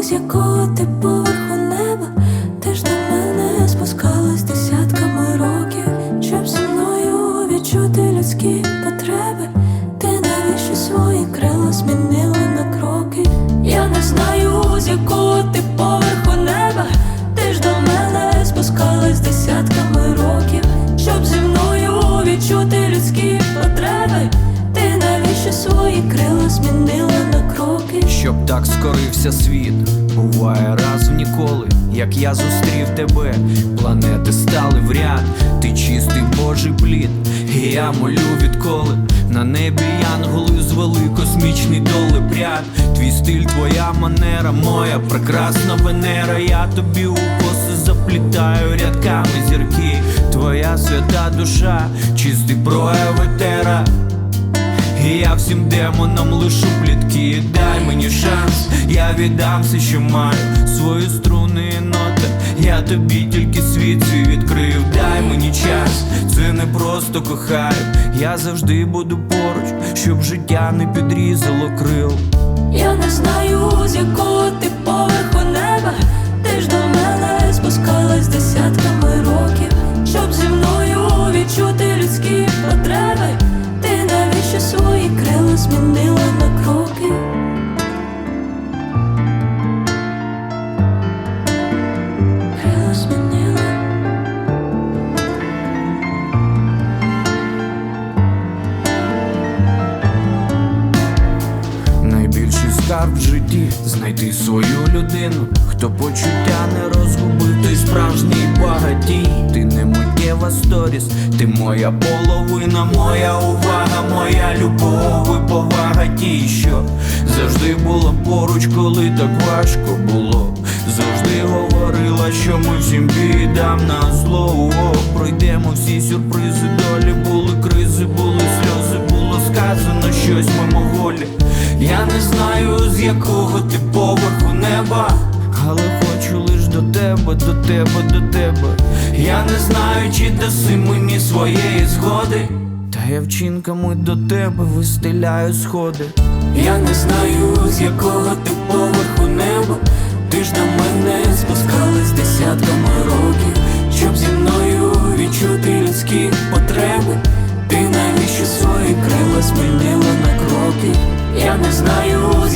з якого ти поверху неба. Ти ж до мене спускалась десятками років, щоб зі мною відчути людські потреби. Ти навіщо свої крила змінила на кроки? Я не знаю, з якого ти поверху неба. Ти ж до мене спускалась десятками років, щоб зі мною відчути людські потреби. Ти навіщо свої крила змінила на кроки? Щоб так скорився світ, буває раз в ніколи. Як я зустрів тебе, планети стали в ряд. Ти чистий Божий плід, і я молю відколи. На небі янголи звели космічний долепряд. Твій стиль, твоя манера, моя прекрасна Венера. Я тобі у коси заплітаю рядками зірки. Твоя свята душа, чистий прояв етера. І я всім демонам лишу плітки. Дай мені шанс, я віддам все, що маю, свої струни і ноти. Я тобі тільки світ свій відкрив. Дай мені час, це не просто кохаю. Я завжди буду поруч, щоб життя не підрізало крил. Я не знаю, з якого ти поверху неба. Ти ж до мене спускалась десятками років, щоб зі мною відчути людські потреби. Ти навіщо свої крила змінила на кроки? Крила змінила. Найбільший скарб в житті — знайти свою людину. Хто почуття не розгубив, той справжній багатій. Ти не миттєва сторіс, ти моя половина, моя увага, моя любов і повага. Ті, що завжди була поруч, коли так важко було. Завжди говорила, що ми всім бідам на зло. Пройдемо всі сюрпризи долі. Були кризи, були сльози, було сказано щось мимоволі. Я не знаю, з якого ти поверху неба, але хочу лиш до тебе, до тебе, до тебе. Я не знаю, чи даси мені своєї згоди, та я вчинками до тебе вистеляю сходи. Я не знаю, з якого ти поверху неба. Ти ж до мене спускалась десятками років, щоб зі мною відчути людські потреби. Ти навіщо свої крила змінила на кроки? Я не знаю,